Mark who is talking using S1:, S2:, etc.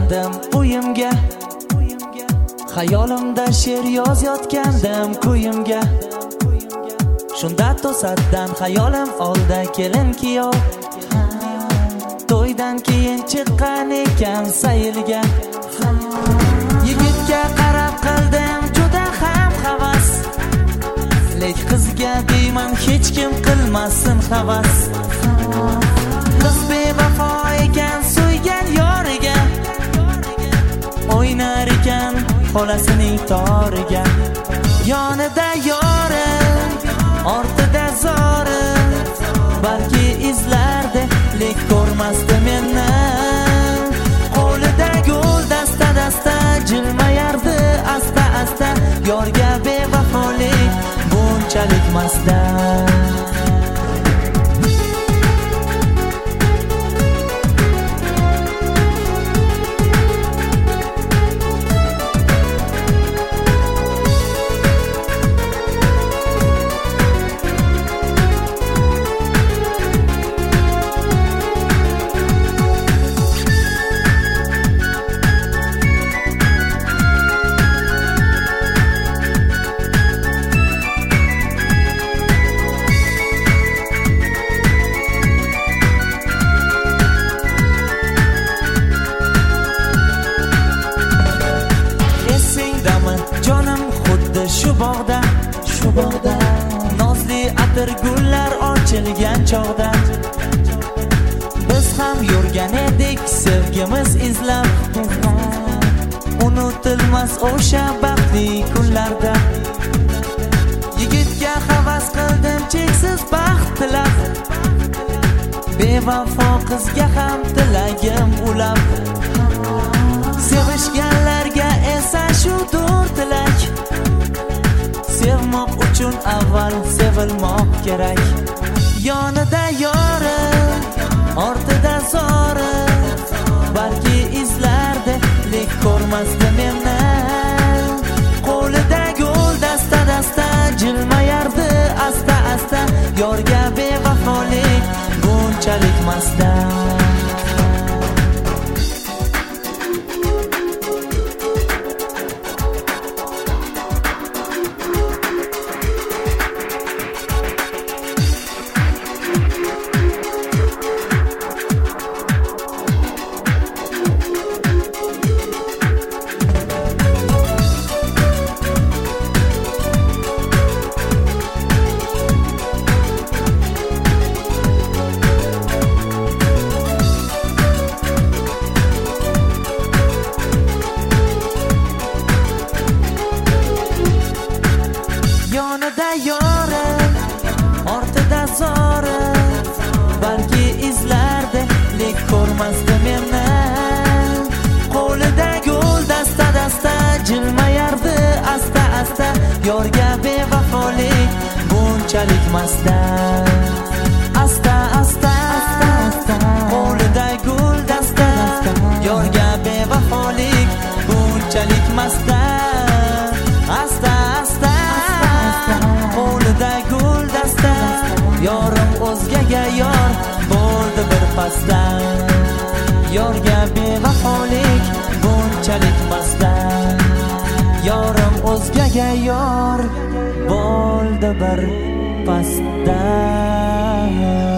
S1: yozgandim uyimga, xayolimda she'r yozayotgandim ko'yimga. Shunda to'satdan xayolim oldi kelin kuyov, to'ydan keyin chiqqan ekan saylga. Yigitga qarab qildim juda ham havas, lek qizga deyman hech kim qilmasin havas. Qiz bevafo ekan suygan yoriga, o'ynar ekan xolasining toriga. Yonida yori, ortida zori, balki izlardi lek ko'rmasdi meni. Qo'lida gul dasta dasta jilmayardi asta asta, yorga bevafolik bunchalik masda. Shu bog'da nozli atir gullar ochilgan chog'da biz ham yurgan edik sevgimiz izlab. Unutilmas o'sha baxtli kunlarda yigitga havas qildim cheksiz baxt tilab, bevafo qizga ham tilagim ulab. Sevishganlarga esa shudur tilak, sevmoq uchun avval sevilmoq kerak. Yonida yori, ortida zori, balki izlardi lek ko'rmasdi meni. Qo'lida gul dasta dasta jilmayardi asta asta, yorga bevafolik bunchalik masda. Yonida yori, ortida zori, balki izlardi lek ko'rmasdi meni. Qo'lida gul dasta dasta jilmayardi asta asta, yorga bevafolik bunchalik masda. Asta asta, qo'lida gul dasta, yorga bevafolik bunchalik masda. Asta asta, qo'lida gul dasta, yorim o'zgaga yor bo'ldi bir pasda. Yorga bevafolik bunchalik masda, yorim o'zgaga yor bo'ldi bir pasda.